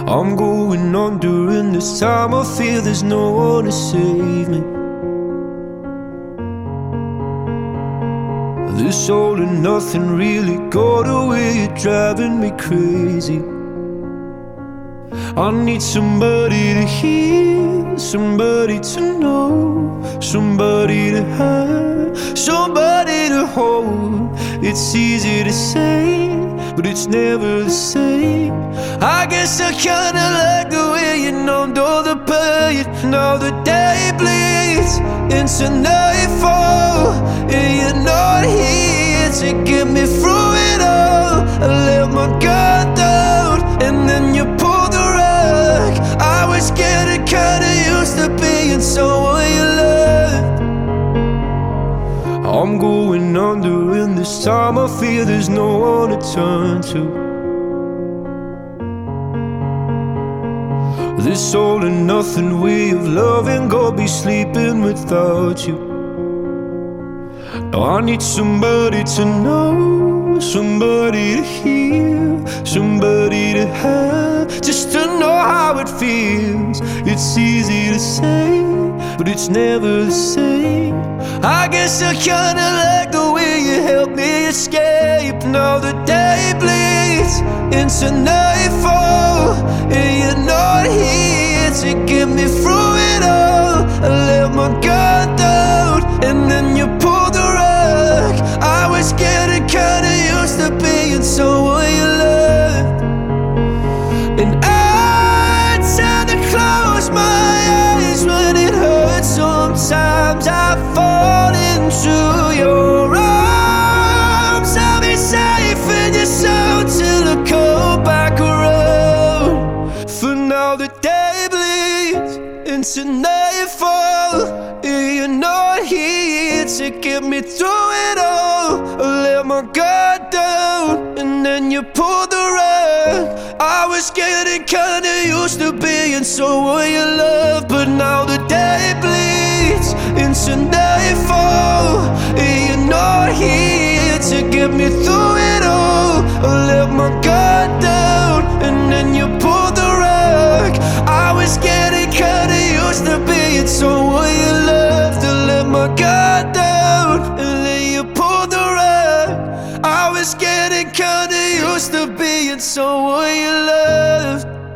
I'm going on during this time. I feel there's no one to save me. This all and nothing really got away. You're driving me crazy. I need somebody to hear, somebody to know, somebody to have, somebody to hold. It's easy to say, but it's never the same. I guess I kinda like the way you numbed all the pain. Now the day bleeds into nightfall, and you're not here to get me through it all. I let my guard down, and then you pulled the rug. I was getting kinda used to being someone you loved. I'm going under, and this time I feel there's no one to turn to. This all and nothing way of loving, go be sleeping without you. Now I need somebody to know, somebody to hear, somebody to have, just to know how it feels. It's easy to say, but it's never the same. I guess I kinda like the way you helped me escape. Now the day bleeds into nightfall, and you're not here to get me through it all. I let my guard down, and then you pulled the rug. I was getting kinda used to being someone you loved. And I tend to close my eyes when it hurts. Sometimes I fall into your arms. I'll be safe in your soul till I come back around. For now the day bleeds into nightfall, and you're not here to get me through it all. I let my guard down, and then you pulled the rug. I was getting kinda used to being someone you love, but now the day bleeds into nightfall, and you're not here to get me through it all. I let my guard down, and then you pulled the rug. I was getting kinda used to being someone you loved. I let my guard down, and then you pulled the rug. I was getting kinda used to being someone you loved.